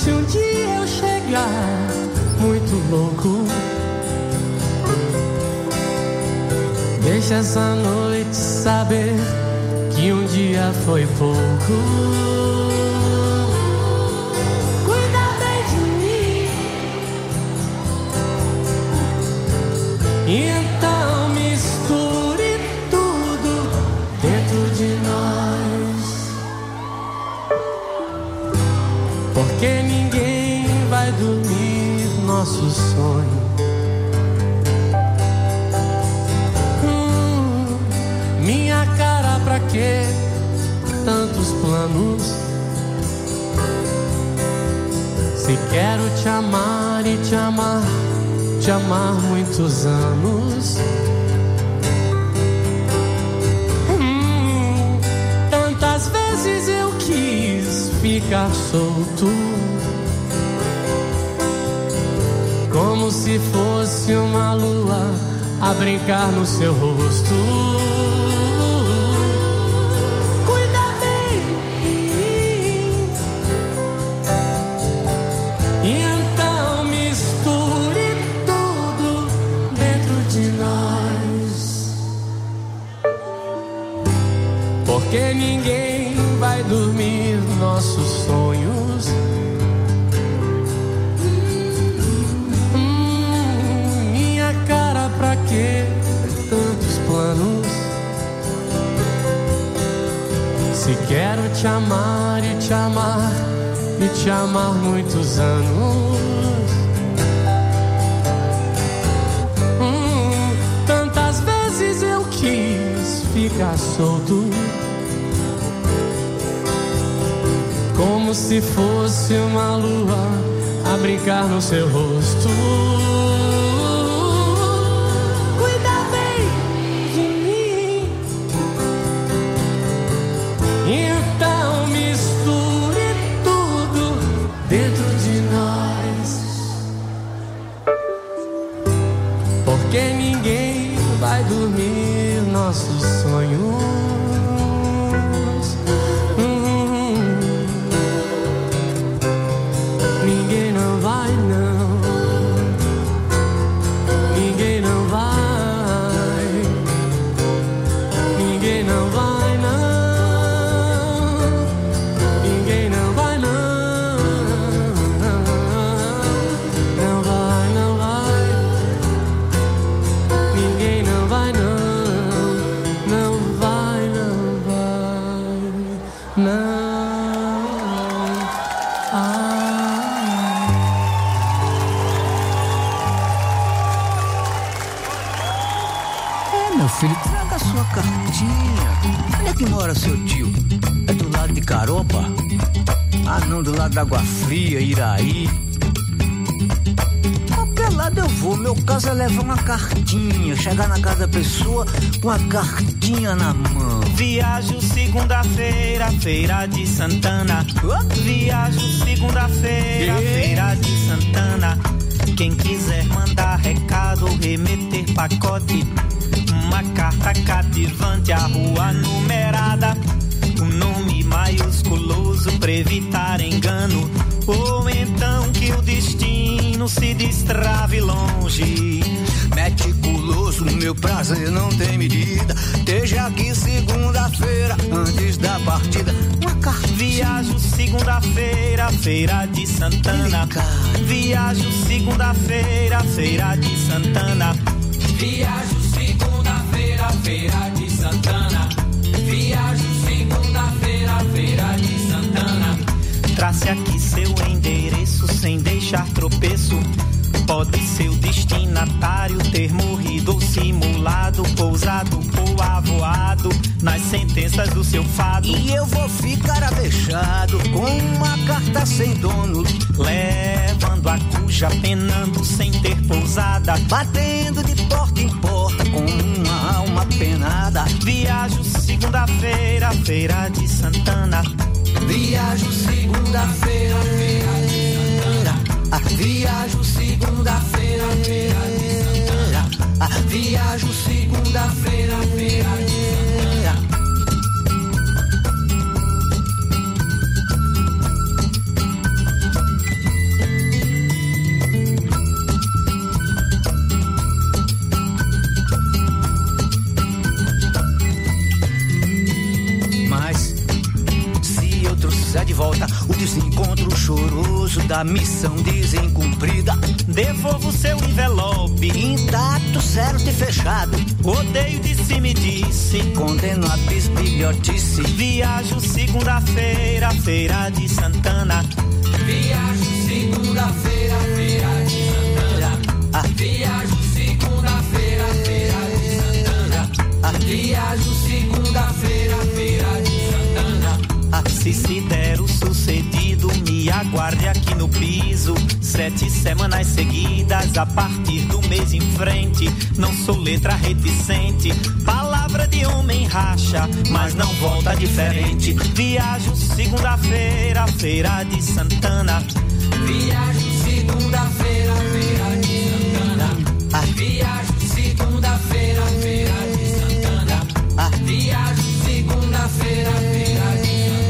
se um dia eu chegar muito louco, deixa essa noite saber que um dia foi pouco. Cuida bem de mim, e então misture tudo dentro de nós, porque ninguém vai dormir nosso sonho. Minha cara, pra que tantos planos? Se quero te amar e te amar muitos anos. Tantas vezes eu quis ficar solto, como se fosse uma lua a brincar no seu rosto. Porque ninguém vai dormir nossos sonhos. Minha cara, pra que tantos planos? Se quero te amar e te amar muitos anos. Tantas vezes eu quis ficar solto, como se fosse uma lua a brincar no seu rosto. Cuida bem de mim, então misture tudo dentro de nós, porque ninguém vai dormir nossos sonhos. Filho, traga sua cartinha. Onde é que mora seu tio? É do lado de Caropa? Ah, não, do lado da Água Fria, Iraí. Qualquer lado eu vou. Meu caso é levar uma cartinha, chegar na casa da pessoa com a cartinha na mão. Viajo segunda-feira, feira de Santana. Viajo segunda-feira, feira de Santana. Quem quiser mandar recado, remeter pacote, uma carta cativante, a rua numerada, um nome maiusculoso pra evitar engano, ou então que o destino se destrave longe. Meticuloso, meu prazer não tem medida. Esteja aqui segunda-feira, antes da partida. Uma carta. Viajo segunda-feira, feira de Santana. Viajo segunda-feira, feira de Santana. Viajo segunda-feira, feira de Santana. Viajo segunda-feira, feira de Santana. Trace aqui seu endereço sem deixar tropeço. Pode ser o destinatário ter morrido ou simulado, pousado ou avoado nas sentenças do seu fado. E eu vou ficar avexado com uma carta sem dono, levando a cuja penando sem ter pousada, batendo de porta em porta com uma alma penada. Viajo segunda-feira, feira de Santana. Viajo segunda-feira, feira de Santana. Viajo segunda-feira, feira de Santana. Viajo segunda-feira, feira de Santana. e eu trouxer de volta o desencontro choroso da missão desencumprida. Devolvo seu envelope intacto, certo e fechado. Odeio disse, me disse, condeno a bisbilhotice. Viajo segunda-feira, feira de Santana. Viajo segunda-feira, feira de Santana. Viajo segunda-feira, feira de Santana. Viajo segunda-feira, feira de Santana. Se der o sucedido, me aguarde aqui no piso. 7 semanas seguidas, a partir do mês em frente. Não sou letra reticente, palavra de homem racha, mas não volta diferente. Viajo segunda-feira, feira de Santana. Viajo segunda-feira, feira de Santana. Viajo segunda-feira, feira de Santana. Viajo segunda-feira, feira de Santana.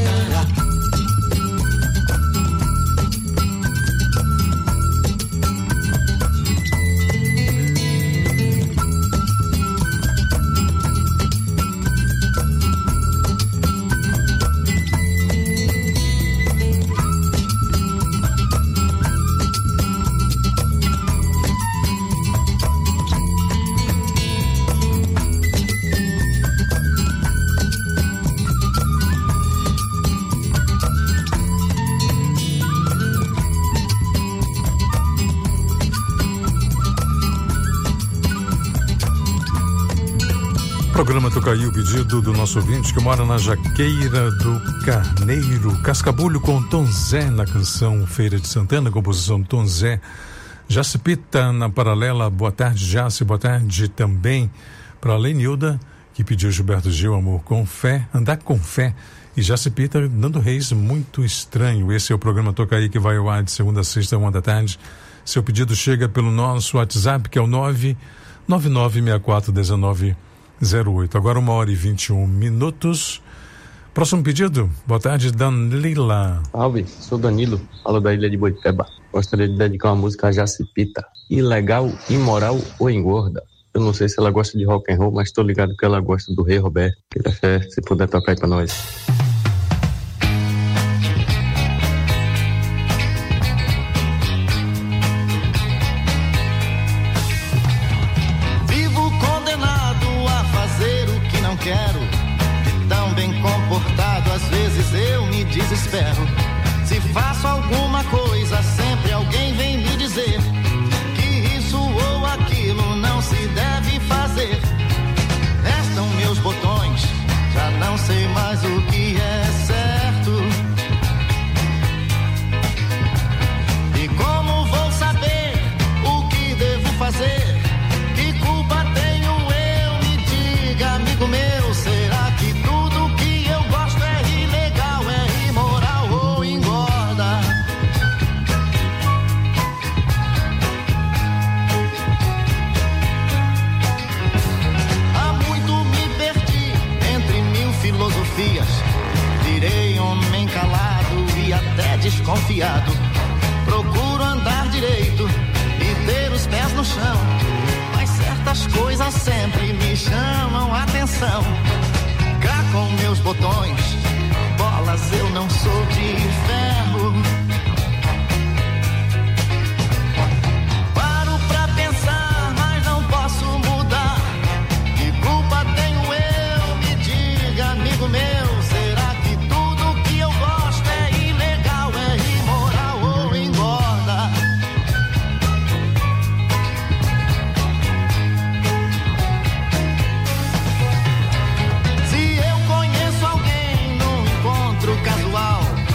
Programa Toca Aí, o pedido do nosso ouvinte que mora na Jaqueira do Carneiro, Cascabulho, com Tom Zé na canção Feira de Santana, composição do Tom Zé. Jacipita na paralela, boa tarde, Jaci, boa tarde também para a Lenilda, que pediu Gilberto Gil, Amor com Fé, Andar com Fé, e Jacipita, Nando Reis, Muito Estranho. Esse é o programa Toca Aí, que vai ao ar de segunda a sexta, 1 da tarde. Seu pedido chega pelo nosso WhatsApp, que é o 999641908. Agora 1h21. Próximo pedido. Boa tarde, Danila. Salve, sou Danilo, falo da ilha de Boipeba. Gostaria de dedicar uma música a Jacipita. Ilegal, imoral ou engorda? Eu não sei se ela gosta de rock and roll, mas tô ligado que ela gosta do Rei Roberto. Queria fé, se puder tocar aí pra nós. Quero, tão bem comportado, às vezes eu me desespero. Se faço alguma coisa, sempre alguém vem me dizer que isso ou aquilo não se deve fazer. Restam meus botões, já não sei mais o que é certo. E como vou saber o que devo fazer? Que culpa tenho eu? Me diga, amigo meu. Será que tudo que eu gosto é ilegal, é imoral ou engorda? Há muito me perdi entre 1000 filosofias. Virei homem calado e até desconfiado. Procuro andar direito e ter os pés no chão, mas certas coisas sempre me chamam a atenção. Cá com meus botões, bolas, eu não sou de ferro. Paro pra pensar, mas não posso mudar. Que culpa tenho eu? Me diga, amigo meu. Será que tudo que eu gosto é ilegal, é imoral ou engorda? Se eu conheço alguém num encontro casual,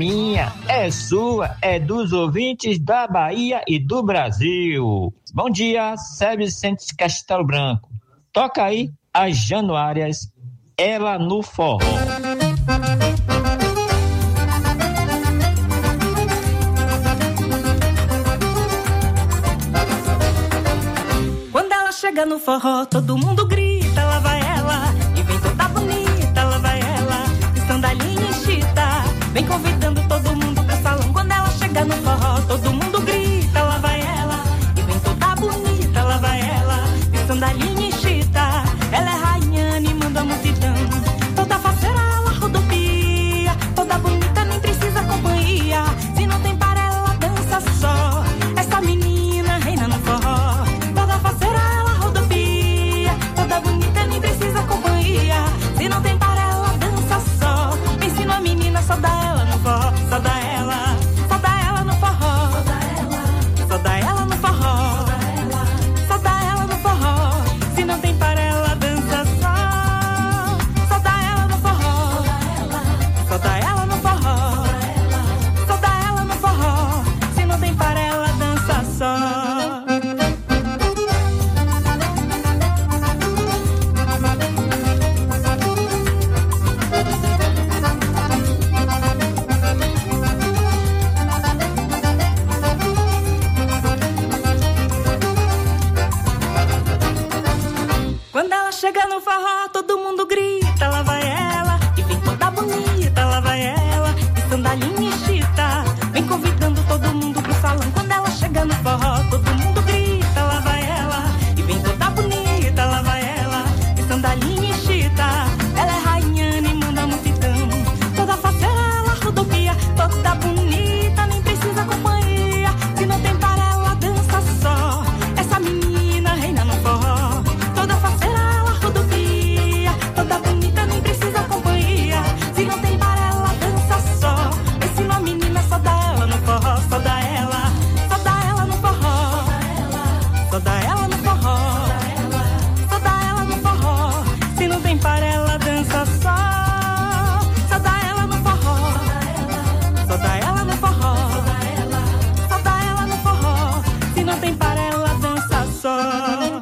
minha, é sua, é dos ouvintes da Bahia e do Brasil. Bom dia, Sérgio Vicente Castelo Branco. Toca aí as Januárias, Ela no Forró. Quando ela chega no forró, todo mundo grita, lá vai ela. E vem toda bonita, lá vai ela. De sandalinha e chita, vem convidando todo mundo pro salão. Quando ela chega no forró, todo mundo grita, lá vai ela. E vem toda bonita, lá vai ela. De sandalinha e chita, ela é rainha animando a multidão. Toda faceira ela rodopia, toda bonita nem precisa companhia. Se não tem para ela dança só, essa menina reina no forró. Toda faceira ela rodopia, toda bonita nem precisa companhia. Se não tem para ela dança só, me ensina a menina, só dá ela no forró. Só dá ela, só dá ela no forró. Só dá ela, só dá ela no forró. Só dá ela no forró. Se não tem para ela dança só, só dá ela no forró. Só dá ela no forró. Só dá ela no forró. Se não tem para ela dança só. Quando ela chega no forró, todo mundo grita, lá vai ela. E vem toda bonita, lá vai ela. De sandalinha e chita, vem convidando todo mundo pro salão. Quando ela chega no forró, todo mundo grita, lá vai ela. E vem toda bonita, lá vai ela. De sandalinha e chita, ela é rainha animando a multidão. Toda faceira ela rodopia, toda bonita nem precisa companhia. Se não tem para ela dança só, essa menina reina no forró. Toda faceira ela rodopia, toda bonita nem precisa companhia. Se não tem para ela dança só, ensina a menina, só dá ela no forró. Só dá ela, só dá ela no forró. Só dá ela no forró. Só dá ela no forró. Se não tem para ela dança só, só dá ela no forró. Só dá ela no forró. Só dá ela no forró. Se não tem para ela dança só.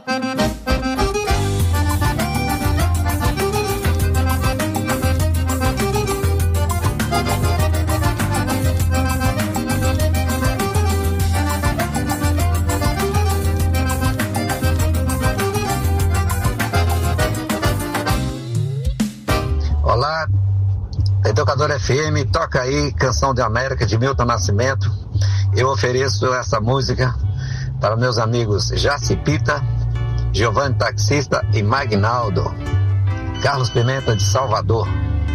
Olá, Educador FM, toca aí Canção de América de Milton Nascimento. Eu ofereço essa música para meus amigos Jacipita, Giovanni Taxista e Magnaldo. Carlos Pimenta de Salvador.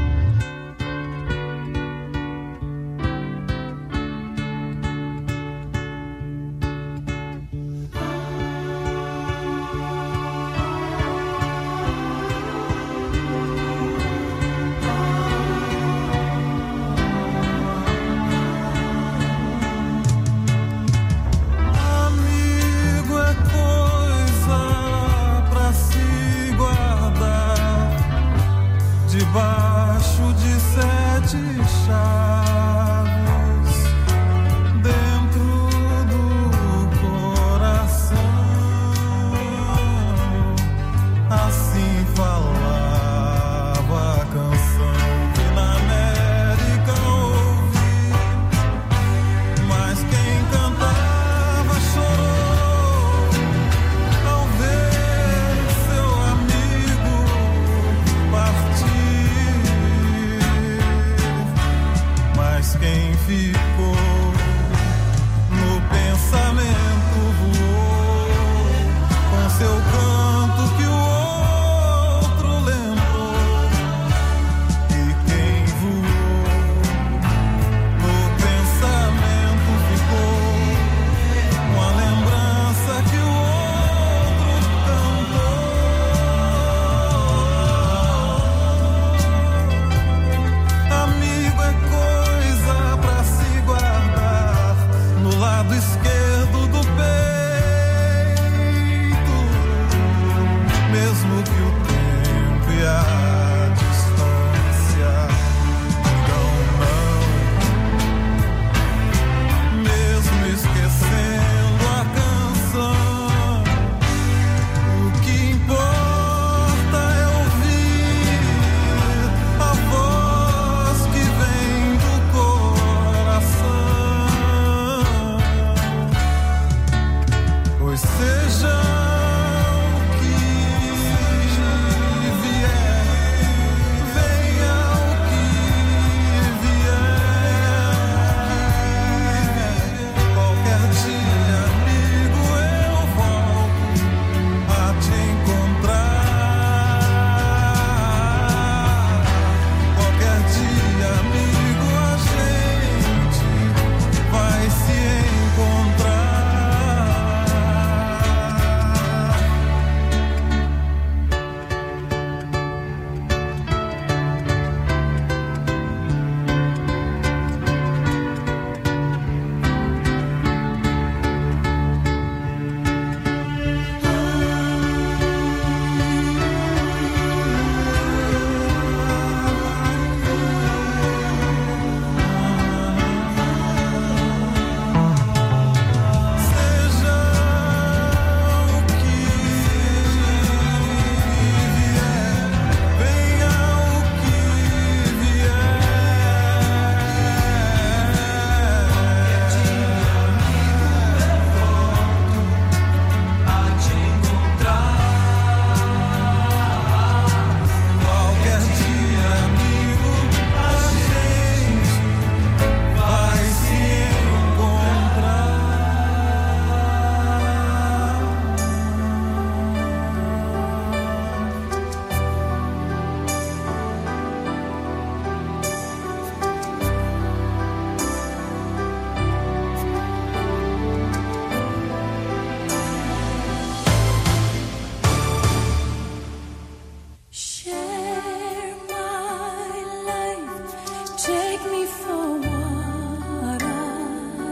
Amigo é coisa pra se guardar debaixo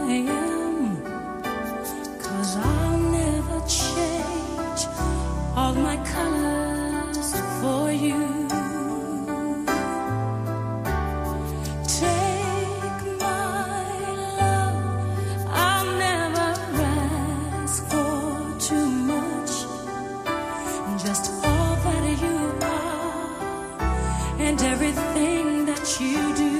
am, 'cause I'll never change all my colors for you. Everything that you do,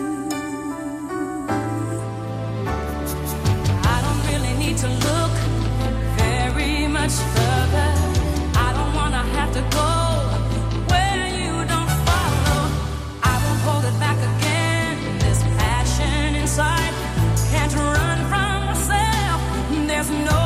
I don't really need to look very much further. I don't wanna have to go where you don't follow. I won't hold it back again. This passion inside can't run from myself. There's no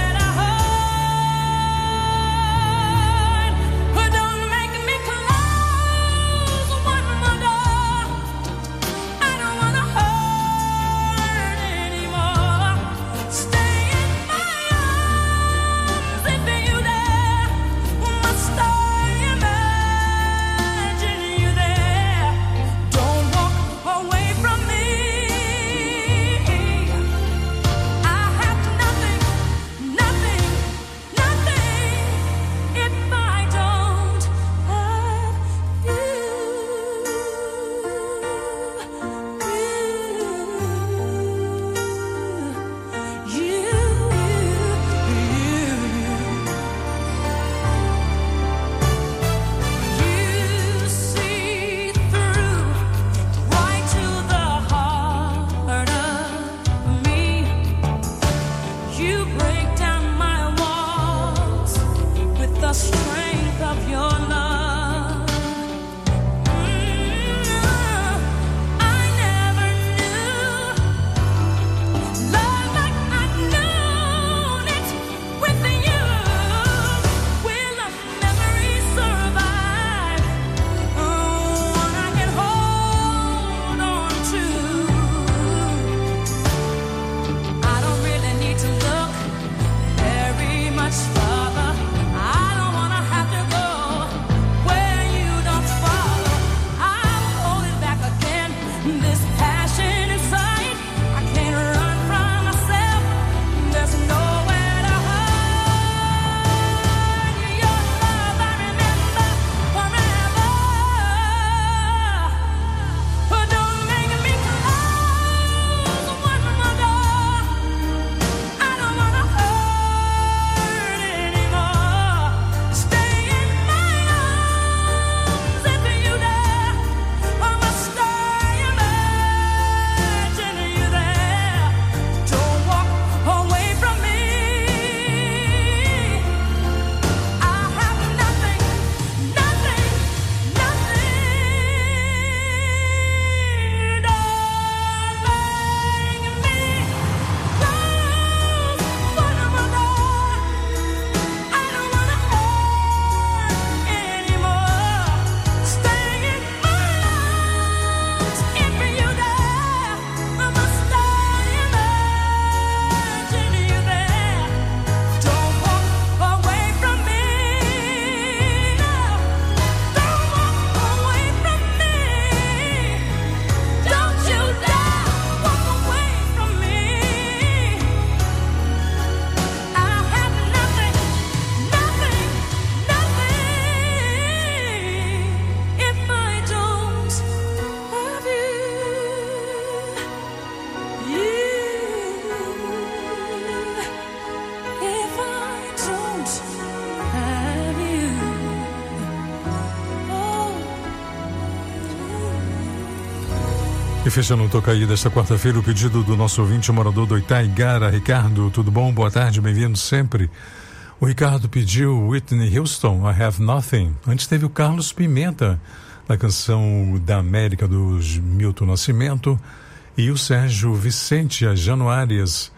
E fechando o Toca Aí desta quarta-feira, o pedido do nosso ouvinte morador do Itaigara, Ricardo. Tudo bom? Boa tarde, bem-vindo sempre. O Ricardo pediu Whitney Houston, I Have Nothing. Antes teve o Carlos Pimenta, na canção da América dos Milton Nascimento. E o Sérgio Vicente, as Januárias.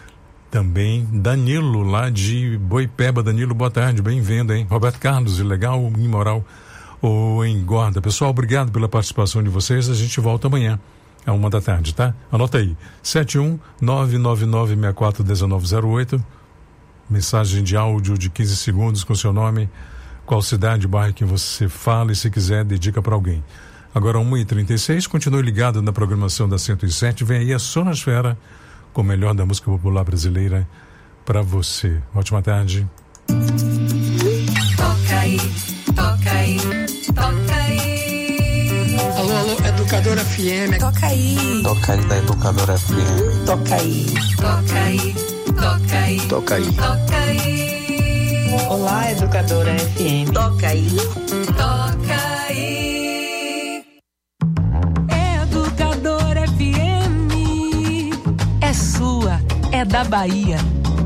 Também Danilo, lá de Boipeba. Danilo, boa tarde, bem-vindo, hein? Roberto Carlos, ilegal, imoral ou engorda. Pessoal, obrigado pela participação de vocês. A gente volta amanhã, à 1 da tarde, tá? Anota aí, 71999641908. Mensagem de áudio de 15 segundos com seu nome, qual cidade, bairro que você fala e, se quiser, dedica para alguém. Agora 1h36, continue ligado na programação da 107. Vem aí a Sonasfera com o melhor da música popular brasileira para você. Ótima tarde. Toca aí, toca aí, toca aí. Alô, Educadora FM. Toca aí. Toca aí da Educadora FM. Toca aí, toca aí, toca aí. Toca aí. Toca aí. Olá, Educadora FM. Toca aí. Toca aí. Educadora FM. É sua, é da Bahia.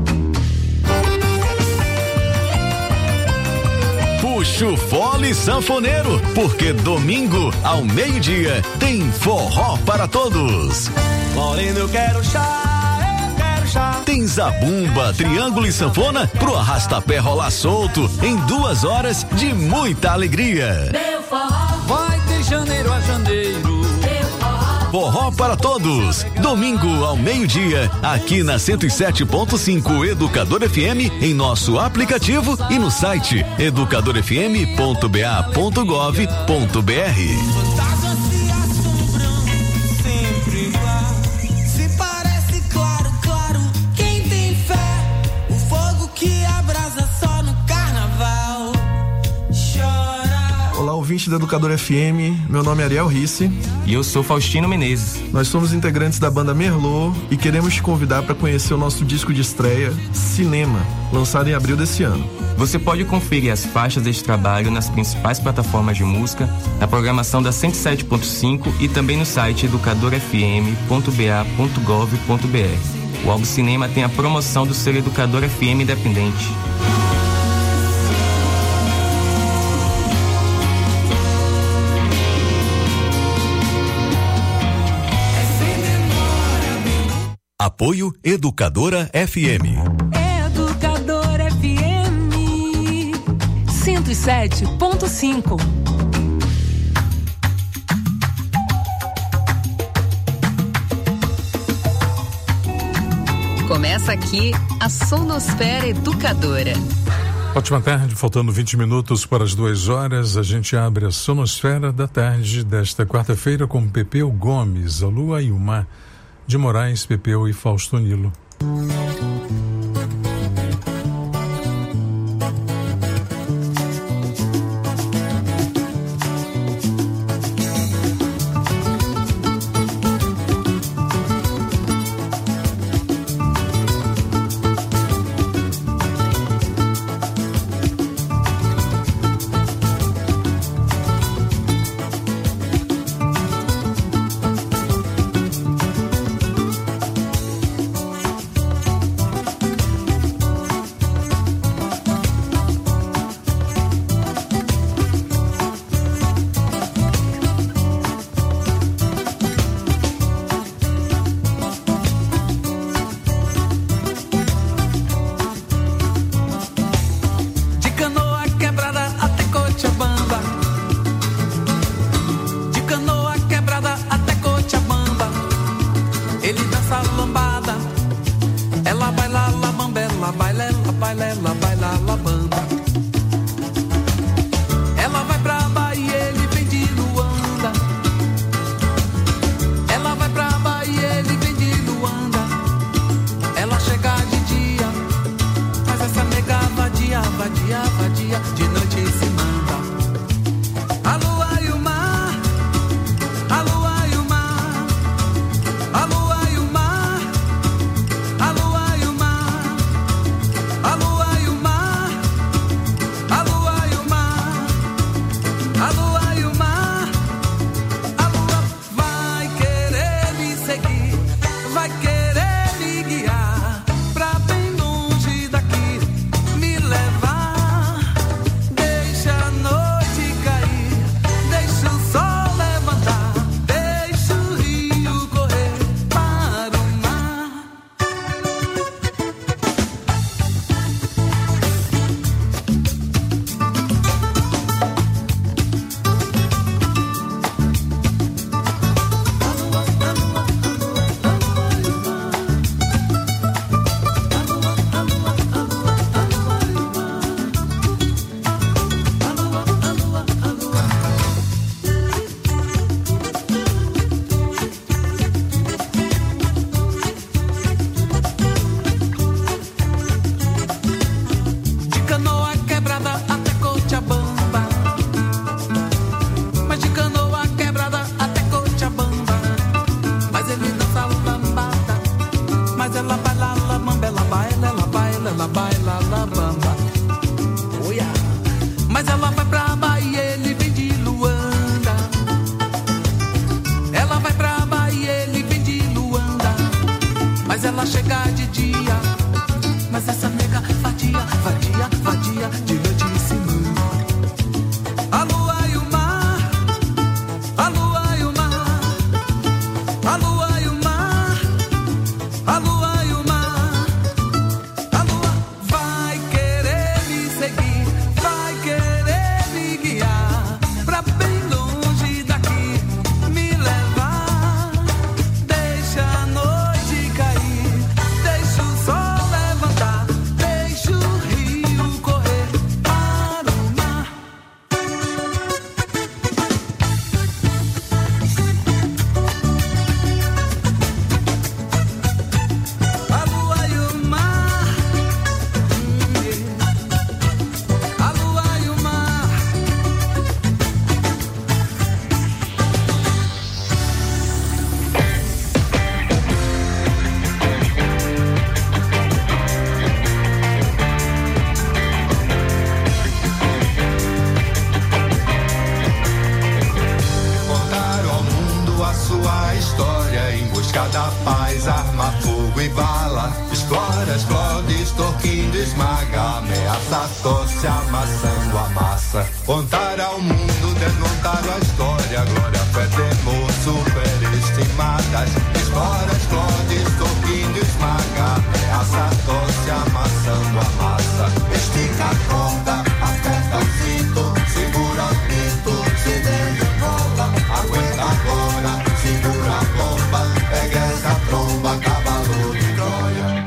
Puxa o fole sanfoneiro, porque domingo ao meio-dia tem forró para todos. Moreno, eu quero chá, eu quero chá. Tem zabumba, triângulo e sanfona pro arrastapé rolar solto em 2 horas de muita alegria. Meu forró Vai de janeiro a janeiro. Forró para todos, domingo ao meio-dia, aqui na 107.5 Educador FM, em nosso aplicativo e no site educadorfm.ba.gov.br. Fantasmas se assombram, sempre igual. Se parece claro, claro, quem tem fé. O fogo que abrasa só no carnaval. Chora. Olá, ouvinte da Educadora FM, meu nome é Ariel Risse. E eu sou Faustino Menezes. Nós somos integrantes da banda Merlot e queremos te convidar para conhecer o nosso disco de estreia, Cinema, lançado em abril desse ano. Você pode conferir as faixas deste trabalho nas principais plataformas de música, na programação da 107.5 e também no site educadorfm.ba.gov.br. O álbum Cinema tem a promoção do selo Educador FM Independente. Apoio Educadora FM. Educadora FM 107.5. Começa aqui a Sonosfera Educadora. Ótima tarde, faltando 20 minutos para as 2 horas, a gente abre a Sonosfera da tarde desta quarta-feira com Pepeu Gomes, a Lua e o Mar, de Moraes, Pepeu e Fausto Nilo. mas ela chega de dia. Mas essa nega vadia, vadia, vadia, de noite me ensinou. A lua e o mar, a lua e o mar, a lua e o mar, a lua e o mar. A lua vai querer me seguir, vai querer me guiar pra bem longe daqui, me levar. Deixa a noite cair, deixa o sol levantar, deixa o rio correr para o mar. A lua e o mar, a lua e o mar. Contar ao mundo a sua história em busca da paz, arma, fogo e bala. Explora, explode, extorquindo, esmaga, ameaça, torce, amassando a massa. Contar ao mundo, desmontar a história, glória, fé, temor, superestimadas. Explora, explode, extorquindo, esmaga, ameaça, torce, amassando a massa. Estica a corda, aperta o cinto, segura o pinto, se desenrola. Aguenta agora, segura a bomba, pega essa tromba, cavalo de Troia.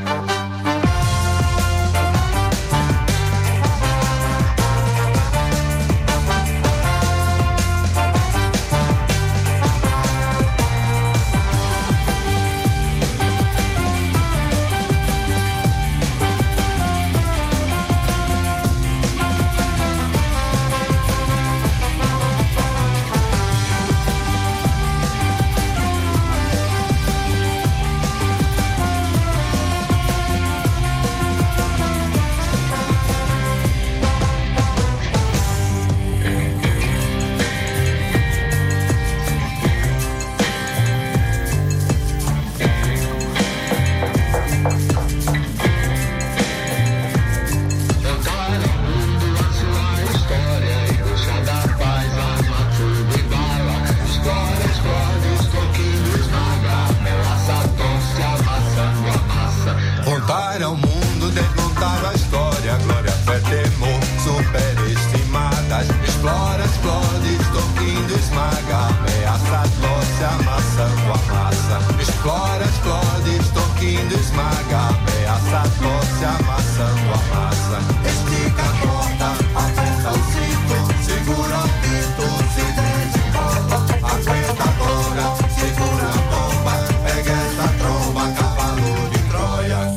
Contar ao mundo, desmontar a história, glória, fé, temor, superestimadas. Explora, explode, extorquindo, esmaga, ameaça, torce, amassando a massa. Explora, explode, extorquindo, esmaga, ameaça, torce, amassando a massa. Estica a corda, aperta o cinto, segura o pinto, se desenrola. Aguenta agora, segura a bomba, pega essa tromba, cavalo de Troia.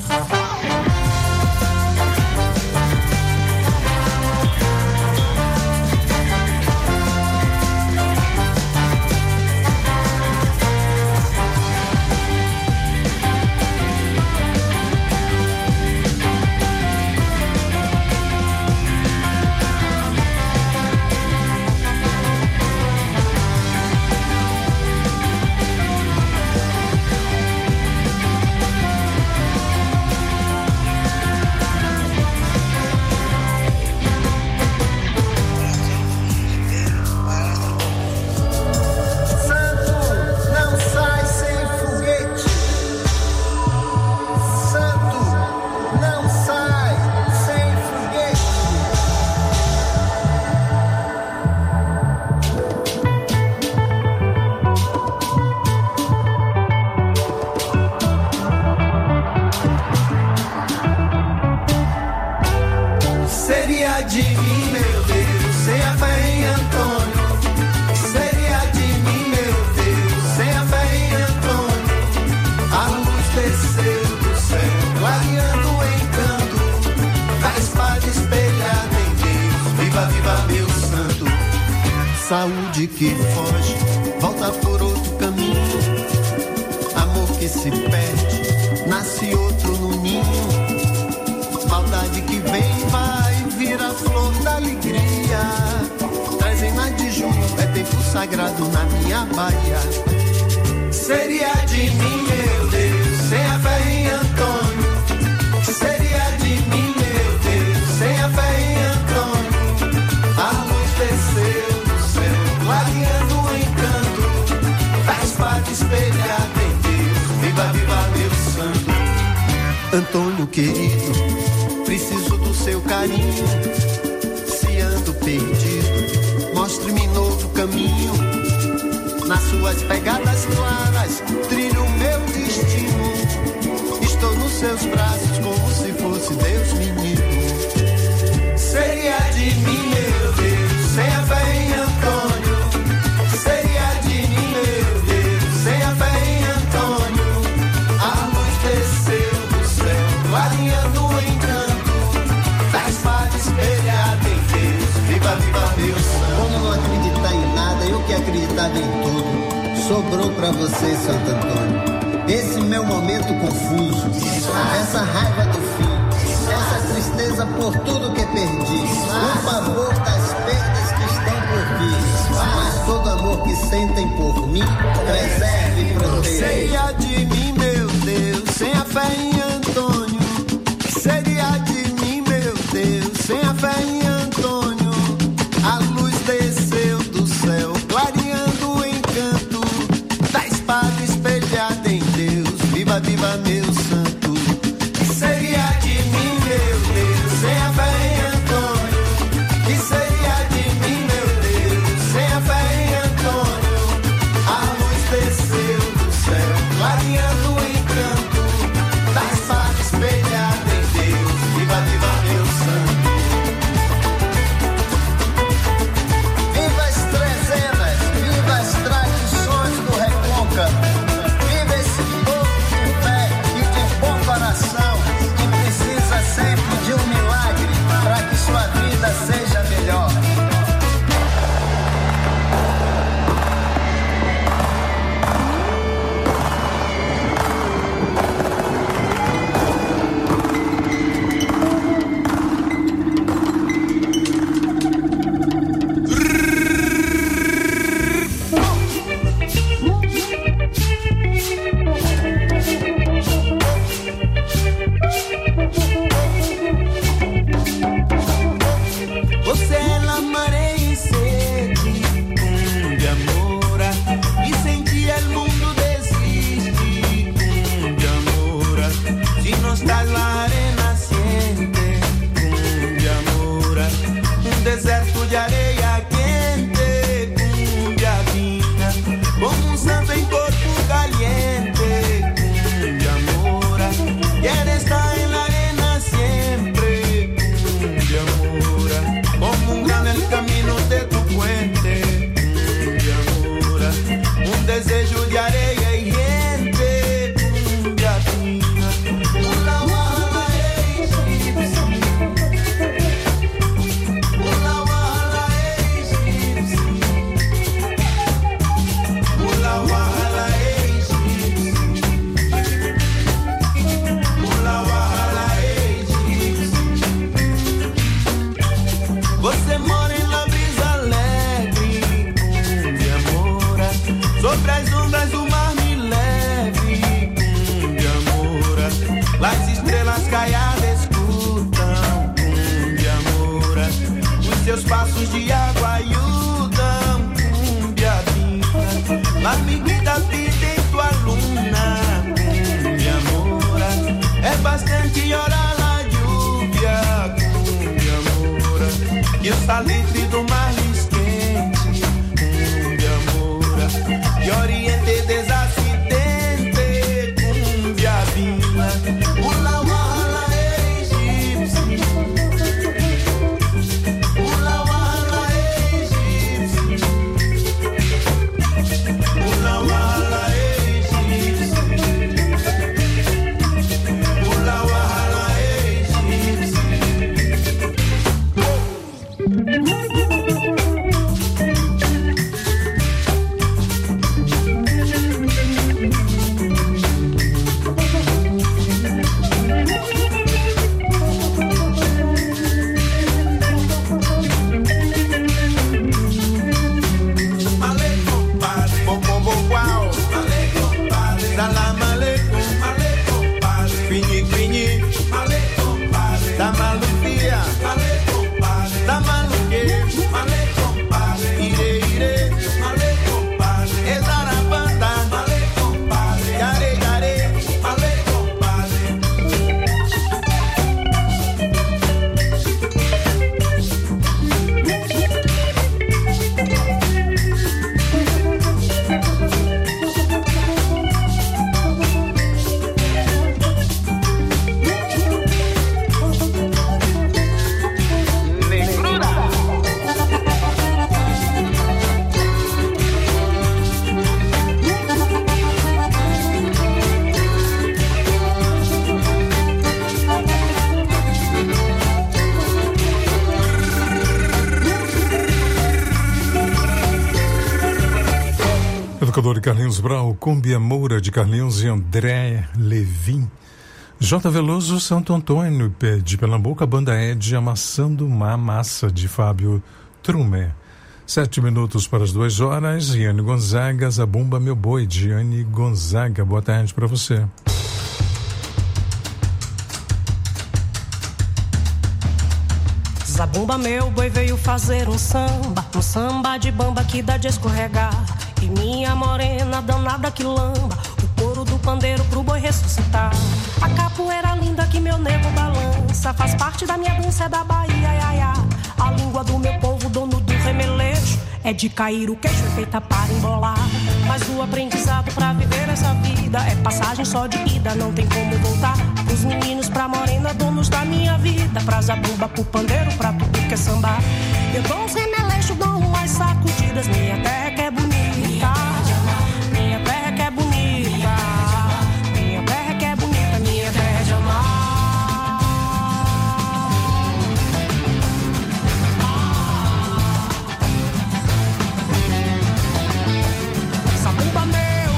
Seria de mim, meu Deus, sem a fé em Antônio. Seria de mim, meu Deus, sem a fé em Antônio. A luz desceu do céu, clareando o encanto da espada espelhada em Deus. Viva, viva, meu santo. Saúde que foge, volta por outro caminho. Amor que se perde, nasce outro no ninho. Maldade que vem, vai, vira flor da alegria. Trezena de junho é tempo sagrado na minha Bahia. Seria de mim, meu Deus, sem a fé em Antônio querido, preciso do seu carinho. Se ando perdido, mostre-me novo caminho. Nas suas pegadas claras, trilho o meu destino. Estou nos seus braços como se fosse Deus menino. Seria de mim, meu Deus, sem a fé em Antônio. Seria de mim, meu Deus, sem a fé em Antônio. A luz desceu do céu, clareando o encanto da espada espelhada em Deus. Viva, viva Deus. Como não acreditar em nada, eu que acreditava em tudo, sobrou pra você, Santo Antônio. Esse meu momento confuso, essa raiva do fim, essa tristeza por tudo que perdi, o pavor das perdas que estão por vir, mas todo amor que sentem por mim, preserve e proteja. Seria de mim, meu Deus, sem a fé em Antônio. Seria de mim, meu Deus, sem a fé em Antônio. A luz desceu do céu, clareando o encanto da espada espelhada em Deus. Viva, viva meu santo. Seria de mim, meu Deus, sem a fé em Antônio. E seria de mim, meu Deus, sem a fé em Antônio. A luz desceu do céu, clareando o encanto da espada espelhada em Deus. Viva, viva meu santo. Viva as trezenas, viva as tradições do Recôncavo. Viva esse povo de fé e de bom coração, que precisa sempre de um milagre para que sua vida seja melhor. Você é la marea y sede de amor, y sentí el mundo desistir de amor. Si no estás la arena siente de amor, un deserto de areia quente, cumbia fina, como un santo en corpo caliente de amor. Quiere estar en la arena siempre de amor, como un grano el camino de tu puente de amor, un desejo de areia y gente cumbia fina. Ula wala egipcio, ula wala egipcio, ula wala egipcio, ula wala egipcio. Você mora em la brisa alegre de amor, sobre as ondas do mar me leve de amor. Las estrelas caiadas escutam de amor, os seus passos de água ayudam de vida. La amiguita pide tua luna de amor, é bastante orar la lluvia de amor, e o salitre do mar lhe esquente de amor, de oriente desacidente cumbia vila. Ula wala egipcio, ula wala egipcio, ula wala egipcio, ula wala egipcio. Salvador e Carlinhos Brau, Cumbia Moura de Carlinhos e André Levin. J. Veloso, Santo Antônio de Pernambuco, a banda Ed, Amassando uma Massa de Fábio Trumé. 7 minutos para as 2 horas. Iane Gonzaga, Zabumba Meu Boi, de Iane Gonzaga. Boa tarde para você. Zabumba meu boi veio fazer um samba de bamba que dá de escorregar. E minha morena danada que lamba o couro do pandeiro pro boi ressuscitar. A capoeira linda que meu nego balança faz parte da minha dança, é da Bahia, ia, ia. A língua do meu povo, dono do remeleixo, é de cair o queixo, é feita para embolar. Mas o aprendizado pra viver essa vida é passagem só de ida, não tem como voltar. Os meninos pra morena, donos da minha vida, pra zabumba, pro pandeiro, pra tudo que é sambar. Eu dou uns remeleixos, dou umas sacudidas, minha terra que é bonita. Minha terra que é bonita. Minha terra que é bonita, minha terra de amar. Zabumba meu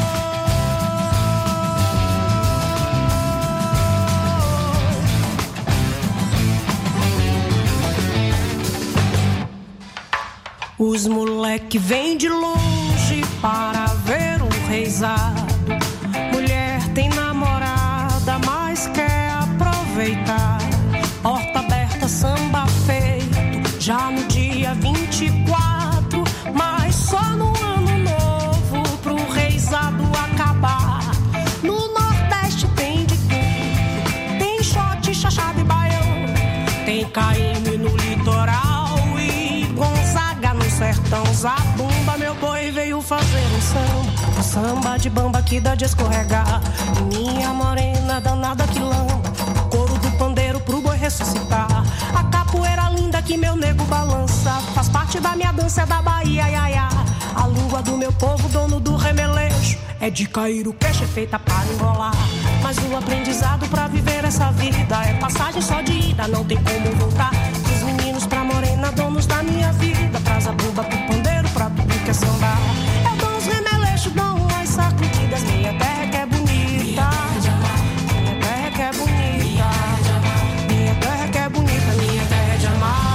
boi. Os moleque vêm de longe para ver o reizado. Mulher tem namorada, mas quer aproveitar. Porta aberta, samba feito, já no dia 24. Mas só no ano novo pro reizado acabar. No Nordeste tem de tudo, tem shot, chachado e baião. Tem Caíme no litoral e Gonzaga no sertão. Zabumba meu boi veio fazer um samba de bamba que dá de escorregar. Minha morena danada que lamba o couro do pandeiro pro boi ressuscitar. A capoeira linda que meu nego balança faz parte da minha dança, é da Bahia, ia, ia. A língua do meu povo, dono do remeleixo, é de cair o queixo, é feita para embolar. Mas o aprendizado pra viver essa vida é passagem só de ida, não tem como voltar. Os meninos pra morena, donos da minha vida, pra zabumba, pro pandeiro, pra tudo que é sambar. Eu dou uns remeleixos, dou umas sacudidas, minha terra que é bonita. Minha terra que é bonita. Minha terra que é bonita, minha terra é de amar.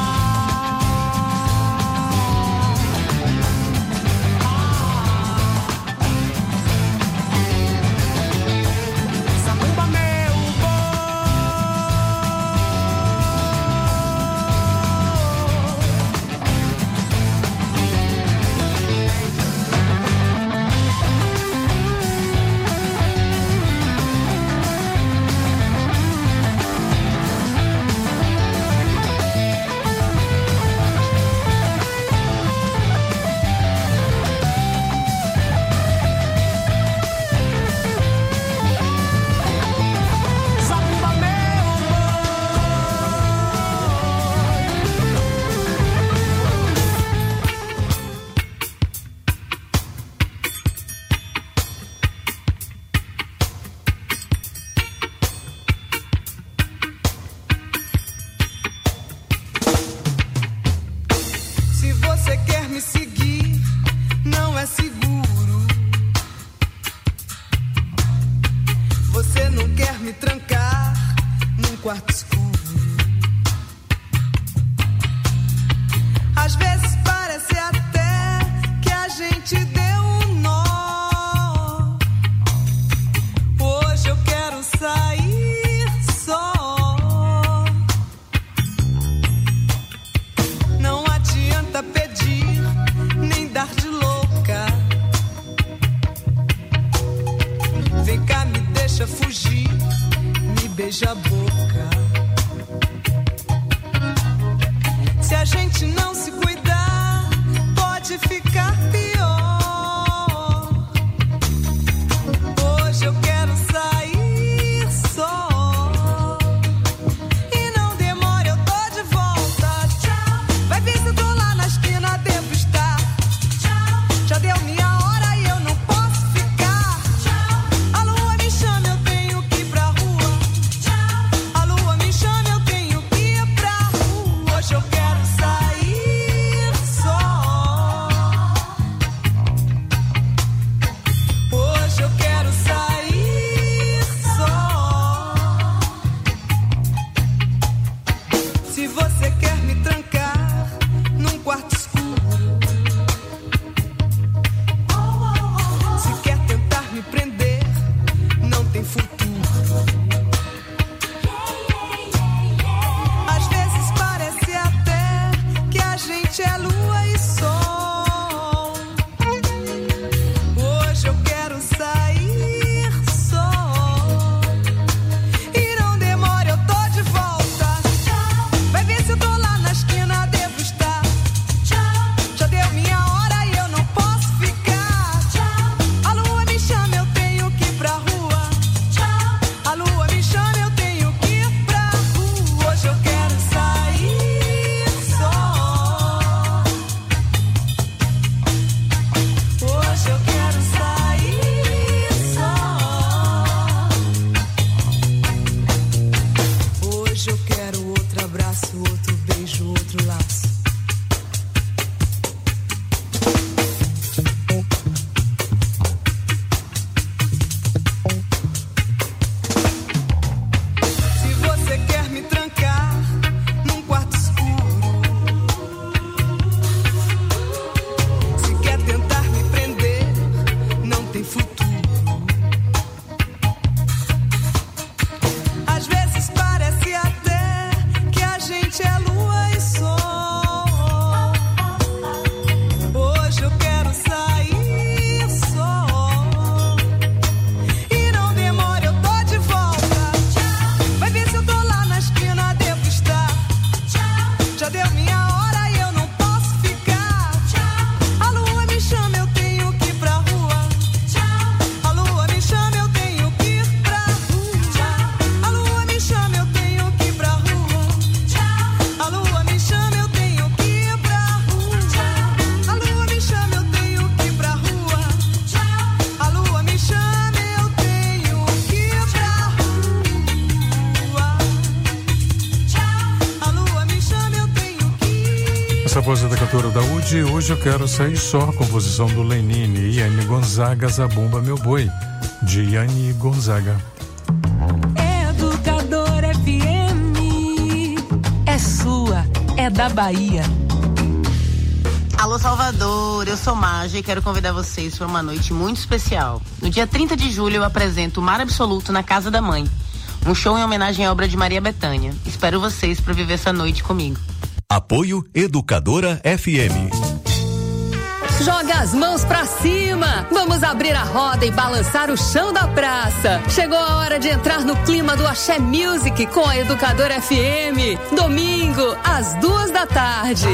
Hoje eu quero outro abraço, outro beijo, outro laço. Se você quer me trancar num quarto escuro, se quer tentar me prender, não tem futuro. Às vezes parece até que a gente é lua e sol. Hoje eu quero sair só. E não demora, eu tô de volta. Vai ver se eu tô lá na esquina, devo estar. Já deu minha hora e eu não posso ficar. A lua me chama, eu tenho que ir pra rua. A lua me chama, eu tenho que ir pra rua. A lua me chama, eu tenho que ir pra rua. A lua me chama, eu tenho que ir pra rua. A lua me chama, eu tenho que ir pra rua. A lua me chama, eu tenho que ir pra rua. A lua me chama, eu tenho que ir. Essa voz é da cantora Daúde. Hoje eu quero sair só. Composição do Lenine. Iane Gonzaga, Zabumba Meu Boi, de Iane Gonzaga. Educador FM é sua, é da Bahia. Alô Salvador, eu sou Maja e quero convidar vocês para uma noite muito especial. No dia 30 de julho eu apresento o Mar Absoluto na Casa da Mãe, um show em homenagem à obra de Maria Bethânia. Espero vocês para viver essa noite comigo. Apoio Educadora FM. Joga as mãos pra cima! Vamos abrir a roda e balançar o chão da praça. Chegou a hora de entrar no clima do Axé Music com a Educadora FM. Domingo, às 14h.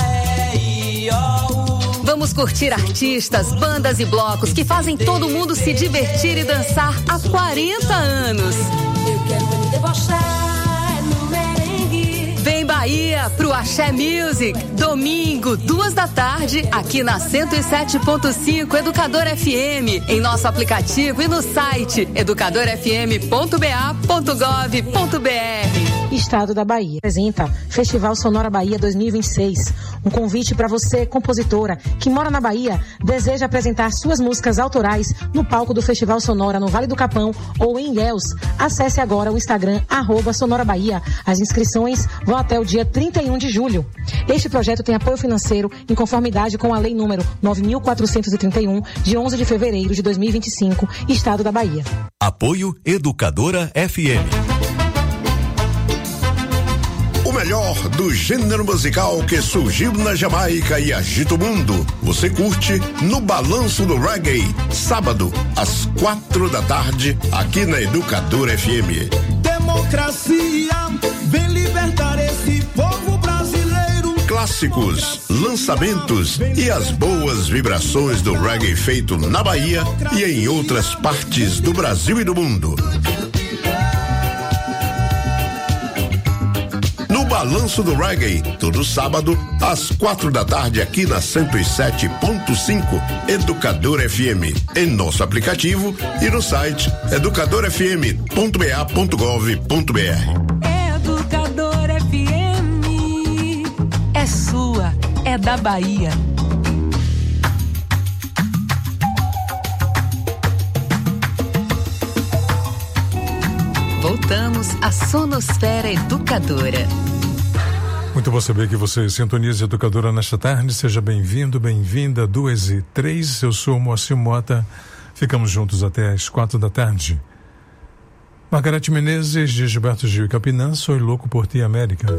Vamos curtir artistas, bandas e blocos que fazem todo mundo se divertir e dançar há 40 anos. Eu quero me debochar no merengue. Vem Bahia pro Axé Music, domingo, 14h, aqui na 107.5 Educadora FM, em nosso aplicativo e no site educadorfm.ba.gov.br. Estado da Bahia apresenta Festival Sonora Bahia 2026. Um convite para você, compositora, que mora na Bahia, deseja apresentar suas músicas autorais no palco do Festival Sonora no Vale do Capão ou em Ilhéus. Acesse agora o Instagram @Sonora Bahia. As inscrições vão até o dia 31 de julho. Este projeto tem apoio financeiro em conformidade com a Lei número 9.431, de 11 de fevereiro de 2025, Estado da Bahia. Apoio Educadora FM. O melhor do gênero musical que surgiu na Jamaica e agita o mundo. Você curte no Balanço do Reggae, sábado, às 4h, aqui na Educadora FM. Democracia, vem libertar esse povo brasileiro. Clássicos, lançamentos e as boas vibrações do reggae feito na Bahia e em outras partes do Brasil e do mundo. Balanço do Reggae, todo sábado, às 4h, aqui na 107.5 Educador FM, em nosso aplicativo e no site educadorfm.ba.gov.br. Educador FM é sua, é da Bahia. Voltamos à Sonosfera Educadora. Muito bom saber que você sintoniza a Educadora nesta tarde. Seja bem-vindo, bem-vinda, 2h03. Eu sou o Moacir Mota. Ficamos juntos até às 4h. Margarete Menezes, de Gilberto Gil e Capinã, Sou Louco por Ti, América.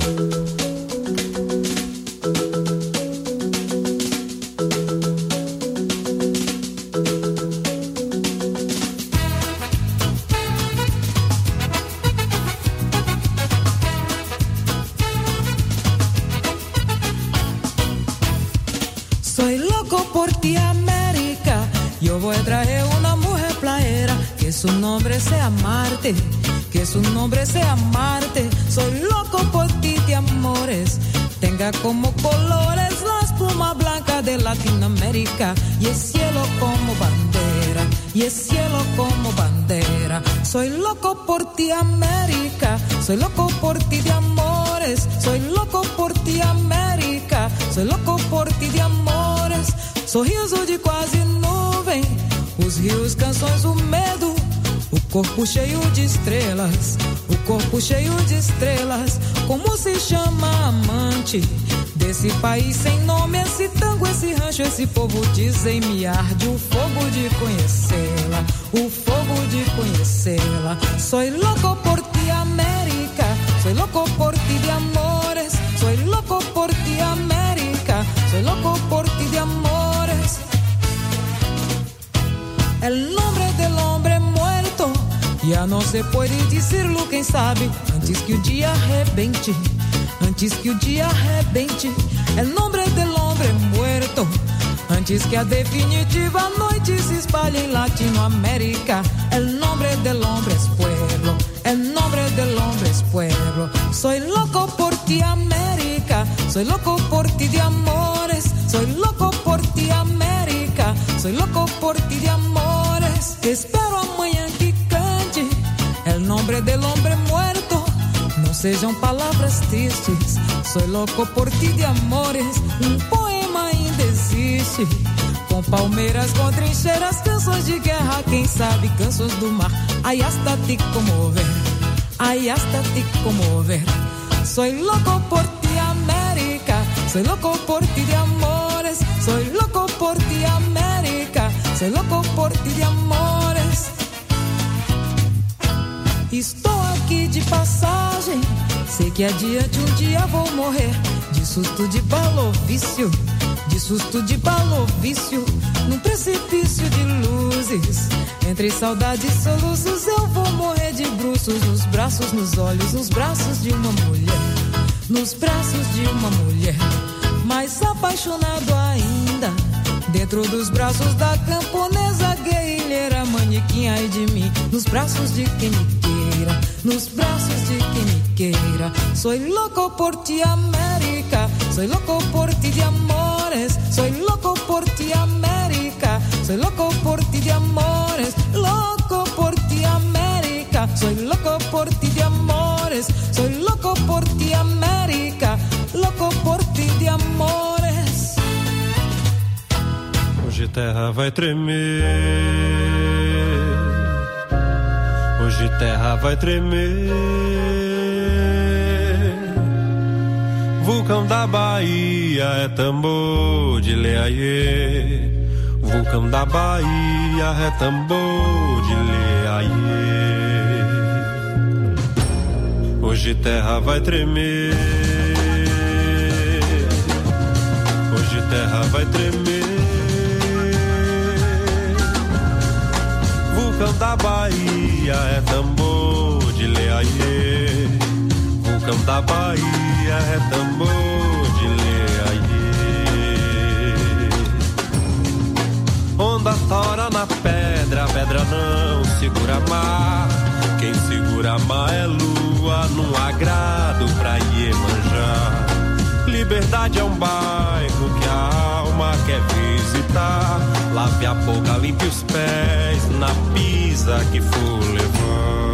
Su nombre sea Marte, que su nombre sea Marte. Soy loco por ti de amores. Tenga como colores la espuma blanca de Latinoamérica y el cielo como bandera, y el cielo como bandera. Soy loco por ti, América. soy loco por ti de amores, soy loco por ti América, soy loco por ti de amores, sorriso de quase nuvem, os rios, canções, o medo, o corpo cheio de estrelas, o corpo cheio de estrelas, como se chama amante desse país sem nome, esse tango, esse rancho, esse povo, dizem me arde o fogo de conhecê-la, o fogo de conhecê-la. Soy loco por ti América, soy loco por ti de amores, soy loco por ti América, soy loco por ti de amores. El nombre del hombre muerto ya no se puede decirlo, quem sabe, antes que o dia arrebente, antes que o dia arrebente, el nombre del hombre muerto, antes que a definitiva noite se espalhe em Latinoamérica. El nombre del hombre es pueblo, el nombre del hombre es pueblo. Soy loco por ti América, soy loco por ti de amores, soy loco por ti América, soy loco por ti de amores. Espero amanhã que cante el nombre del hombre muerto, não sejam palavras tristes, soy loco por ti de amores. Poema ainda existe, com palmeiras, com trincheiras, canções de guerra, quem sabe canções do mar. Ai, hasta te comover, ai, hasta te comover. Soy loco por ti América, soy loco por ti de amores, soy loco por ti América, soy loco por ti de amores. Estou aqui de passagem, sei que adiante um dia vou morrer, de susto, de balovício, de susto, de balovício, num precipício de luzes, entre saudade e soluços eu vou morrer de bruços, nos braços, nos olhos, nos braços de uma mulher, nos braços de uma mulher, mais apaixonado ainda, dentro dos braços da camponesa guerrilheira, manequim, ai de mim, nos braços de quem me queira, nos braços de quem me queira. Soy loco por ti América, soy loco por ti de amores, soy loco por ti América, soy loco por ti de amores, loco por ti América, soy loco por ti de amores, soy loco por ti América, loco por ti de amores. Hoje terra vai tremer, hoje terra vai tremer, vulcão da Bahia é tambor de leaiê, vulcão da Bahia é tambor de leaiê. Hoje terra vai tremer, hoje terra vai tremer, vulcão da Bahia é tambor de leaiê, vulcão da Bahia é tambor de leaiê. Onda tora na pedra, a pedra não segura mar, quem segura mar é lua num agrado pra Iemanjá. Liberdade é um bairro que a alma quer visitar, lave a boca, limpe os pés na pisa que for levar.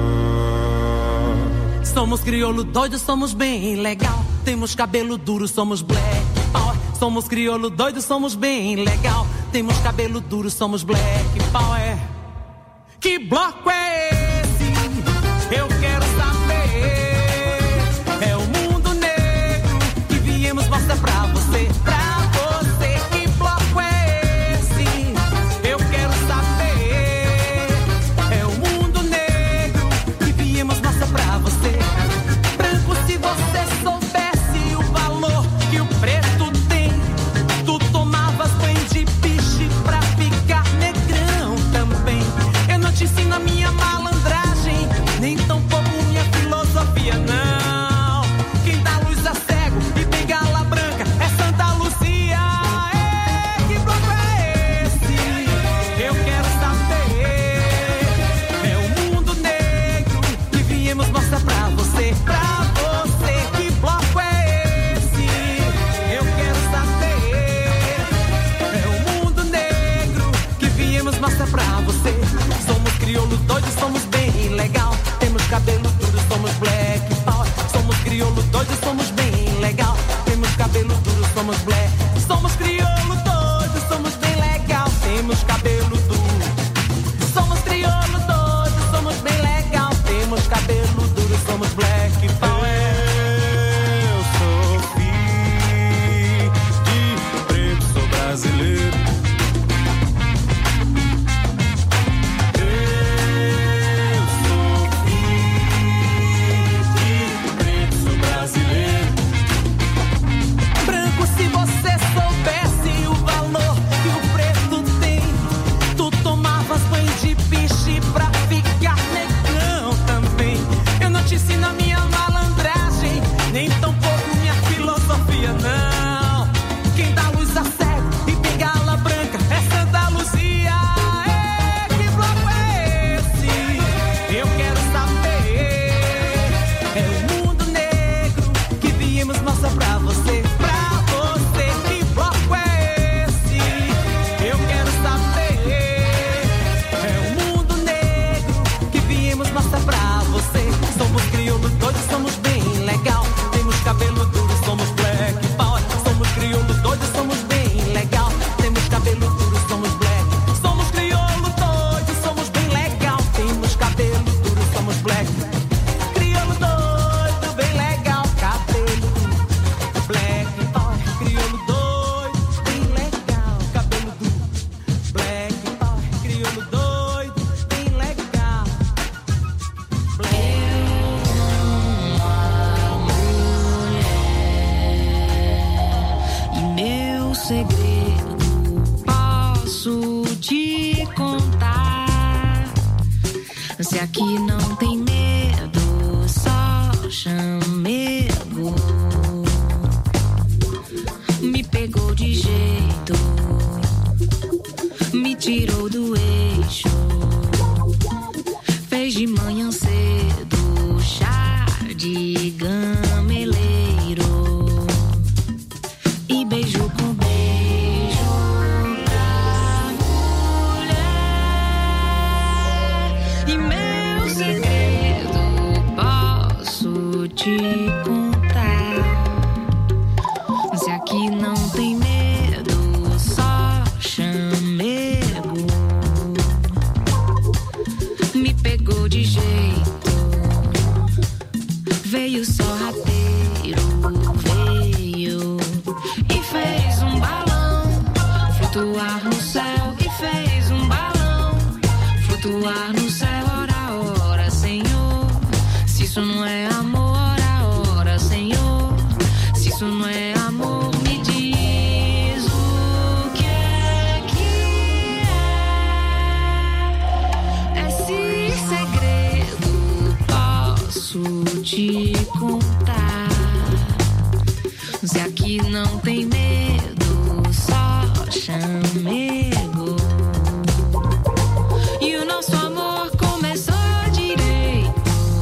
Somos crioulo doido, somos bem legal, temos cabelo duro, somos black power. Somos crioulo doido, somos bem legal, temos cabelo duro, somos black power. Que bloco é esse? Eu quero saber. É o mundo negro que viemos mostrar pra você, pra você. Que bloco é esse? Eu quero saber. É o mundo negro que viemos mostrar pra você. Branco, se você soubesse o valor que o preto tem, tu tomavas banho de piche pra ficar negrão também. Eu não te ensino a minha malandragem, nem tampouco minha filosofia, não. Quem dá luz a cego e tem gala branca é Santa Luzia. Que bloco é esse? Eu quero saber. É o mundo negro que viemos mostrar pra você, pra você. Que bloco é esse? Eu quero saber. É o mundo negro que viemos mostrar pra você. Somos crioulo doido, somos bem legal, temos cabelo duro, somos black crioulo doido, somos bem legal. Temos cabelo duro, somos black. Somos crioulo doido, somos bem legal. Temos cabelo duro. Somos crioulo doido, somos bem legal. Temos cabelo duro, somos black power. Eu sou filho de preto, sou brasileiro. Eu sou filho de preto, sou brasileiro. Branco, se você soubesse o valor que o preto tem, tu tomavas banho de piche pra ficar negão também. Eu não te ensino a minha malandragem, nem tampouco minha filosofia, não. Quem dá luz a cego e bengala branca é Santa Luzia. Que bloco é esse? Eu quero saber. É o mundo negro que viemos mostrar pra você. Que bloco é esse? Eu quero saber. É o mundo negro que viemos mostrar pra você. Somos crioulo doido, somos bem legal. Temos cabelo duro, somos black power. Somos crioulo doido, somos bem legal. Temos cabelo duro, somos black. Somos crioulo doido, somos bem legal. Temos cabelo duro, somos black. Crioulo doido, bem legal. Cabelo duro, black power. Crioulo doido, bem legal. Cabelo duro, black power. Crioulo doido, bem legal. E meu segredo posso te contar. Se aqui não tem medo, só chamego. Me pegou de jeito, me tirou do eixo. Fez de manhã cedo chá de gameleiro. E beijo com beijo pra mulher. E meu segredo posso te contar. Se aqui não tem medo, só chamego. Me pegou de jeito, veio sorrateiro, veio e fez um balão flutuar no céu. E fez um balão flutuar no céu. Ora, ora, Senhor, se isso não é amor, ora, ora, Senhor, se isso não é amor, me diz o que é que é. Esse segredo posso te contar. Se aqui não tem medo, só chamego. E o nosso amor começou direito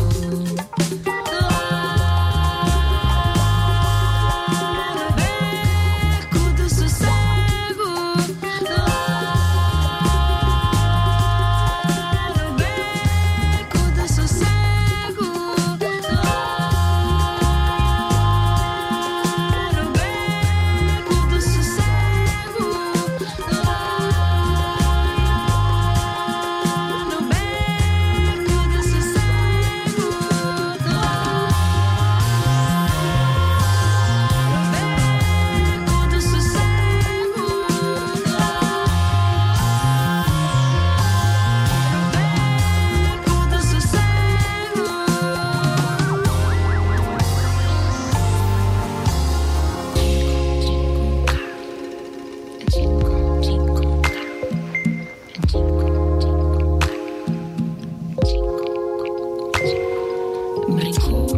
lá no beco do sossego. Lá no beco do sossego. Lá no beco do sossego. Brincou.